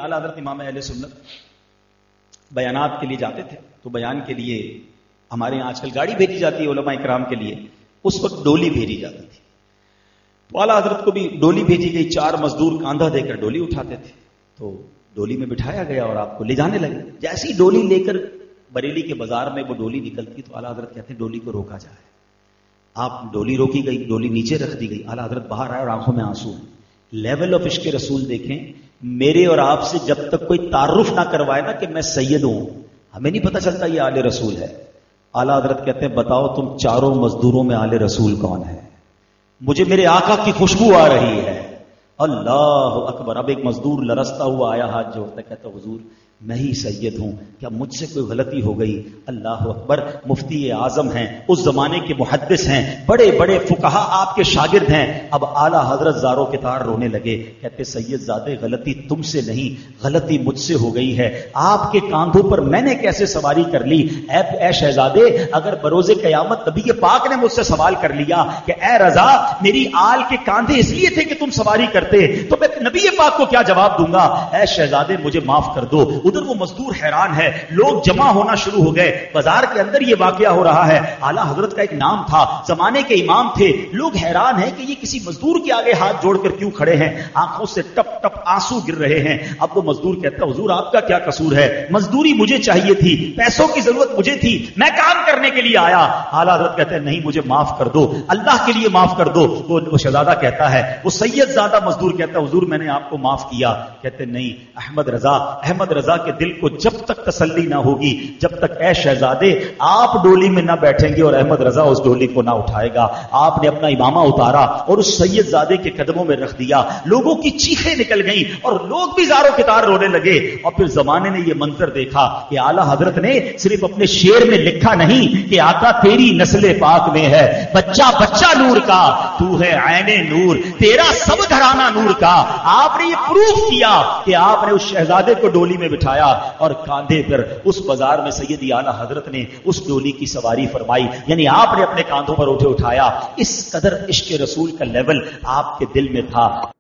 اعلیٰ حضرت امام اہل سنت بیانات کے لیے جاتے تھے تو بیان کے لیے ہمارے یہاں آج کل گاڑی بھیجی جاتی ہے علماء اکرام کے لیے، اس وقت ڈولی بھیجی جاتی تھی. تو اعلیٰ حضرت کو بھی ڈولی بھیجی گئی، 4 مزدور کاندھا دے کر ڈولی اٹھاتے تھے. تو ڈولی میں بٹھایا گیا اور آپ کو لے جانے لگے. جیسی ڈولی لے کر بریلی کے بازار میں وہ ڈولی نکلتی تو اعلیٰ حضرت کہتے ہیں ڈولی کو روکا جائے. آپ ڈولی روکی گئی، ڈولی نیچے رکھ دی گئی. اعلیٰ حضرت باہر آئے اور آنکھوں میں آنسو. لیول آف عشق رسول دیکھیں. میرے اور آپ سے جب تک کوئی تعارف نہ کروائے نا کہ میں سید ہوں، ہمیں نہیں پتہ چلتا یہ آل رسول ہے. اعلیٰ حضرت کہتے ہیں بتاؤ تم 4 مزدوروں میں آل رسول کون ہے؟ مجھے میرے آقا کی خوشبو آ رہی ہے. اللہ اکبر. اب ایک مزدور لرزتا ہوا آیا، ہاتھ جوڑتا کہتا حضور میں ہی سید ہوں، کیا مجھ سے کوئی غلطی ہو گئی؟ اللہ اکبر. مفتی اعظم ہیں، اس زمانے کے محدث ہیں، بڑے بڑے فقہا آپ کے شاگرد ہیں. اب اعلیٰ حضرت زاروں کے تار رونے لگے. کہتے سید زادے غلطی تم سے نہیں، غلطی مجھ سے ہو گئی ہے. آپ کے کاندھوں پر میں نے کیسے سواری کر لی؟ اے شہزادے، اگر بروز قیامت نبی پاک نے مجھ سے سوال کر لیا کہ اے رضا میری آل کے کاندھے اس لیے تھے کہ تم سواری کرتے، تو میں نبی پاک کو کیا جواب دوں گا؟ اے شہزادے مجھے معاف کر دو. ادھر وہ مزدور حیران ہے، لوگ جمع ہونا شروع ہو گئے. بازار کے اندر یہ واقعہ ہو رہا ہے. اعلیٰ حضرت کا ایک نام تھا، زمانے کے امام تھے. لوگ حیران ہیں کہ یہ کسی مزدور کے آگے ہاتھ جوڑ کر کیوں کھڑے ہیں؟ آنکھوں سے ٹپ ٹپ آنسو گر رہے ہیں. اب وہ مزدور کہتا حضور آپ کا کیا قصور ہے؟ مزدوری مجھے چاہیے تھی، پیسوں کی ضرورت مجھے تھی، میں کام کرنے کے لیے آیا. اعلیٰ حضرت کہتے ہیں نہیں مجھے معاف کر دو، اللہ کے لیے معاف کر دو. وہ شہزادہ کہتا ہے، وہ سید زادہ مزدور کہتا ہے حضور میں نے آپ کو معاف کیا. کہتے نہیں احمد رضا کے دل کو جب تک تسلی نہ ہوگی، جب تک اے شہزادے آپ ڈولی میں نہ بیٹھیں گے اور احمد رضا اس ڈولی کو نہ اٹھائے گا. آپ نے اپنا امامہ اتارا اور اس سید زادے کے قدموں میں رکھ دیا. لوگوں کی چیخیں نکل گئیں اور لوگ بھی زاروں کے تار رونے لگے. اور پھر زمانے نے یہ منظر دیکھا کہ اعلیٰ حضرت نے صرف اپنے شعر میں لکھا نہیں کہ آقا تیری نسل پاک میں ہے بچہ بچہ نور کا، تو ہے عین نور، تیرا سب گھرانہ نور کا. آپ نے یہ پروف کیا کہ آپ نے اس شہزادے کو ڈولی میں بٹھایا اور کاندھے پر اس بازار میں سیدی اعلیٰ حضرت نے اس ڈولی کی سواری فرمائی. یعنی آپ نے اپنے کاندھوں پر اٹھایا. اس قدر عشق رسول کا لیول آپ کے دل میں تھا.